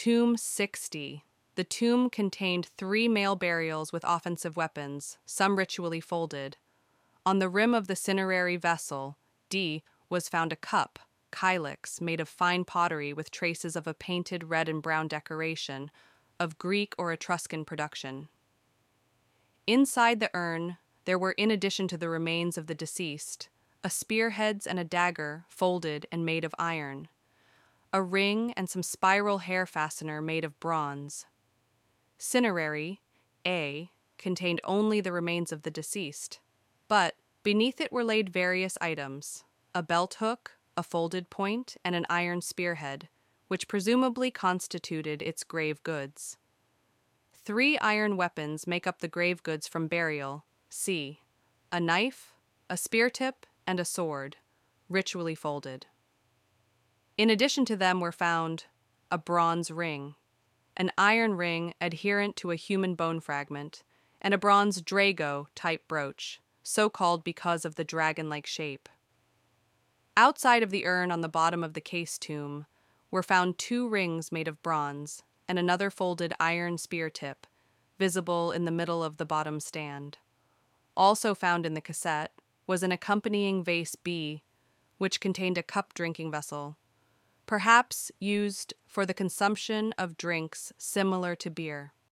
Tomb 60. The tomb contained 3 male burials with offensive weapons, some ritually folded. On the rim of the cinerary vessel, D, was found a cup, kylix, made of fine pottery with traces of a painted red and brown decoration, of Greek or Etruscan production. Inside the urn, there were, in addition to the remains of the deceased, a spearheads and a dagger folded and made of iron, a ring and some spiral hair fastener made of bronze. Cinerary, A, contained only the remains of the deceased, but beneath it were laid various items, a belt hook, a folded point, and an iron spearhead, which presumably constituted its grave goods. 3 iron weapons make up the grave goods from burial, C, a knife, a spear tip, and a sword, ritually folded. In addition to them were found a bronze ring, an iron ring adherent to a human bone fragment, and a bronze Drago-type brooch, so called because of the dragon-like shape. Outside of the urn on the bottom of the case tomb were found 2 rings made of bronze and another folded iron spear tip, visible in the middle of the bottom stand. Also found in the cassette was an accompanying vase B, which contained a cup drinking vessel, perhaps used for the consumption of drinks similar to beer.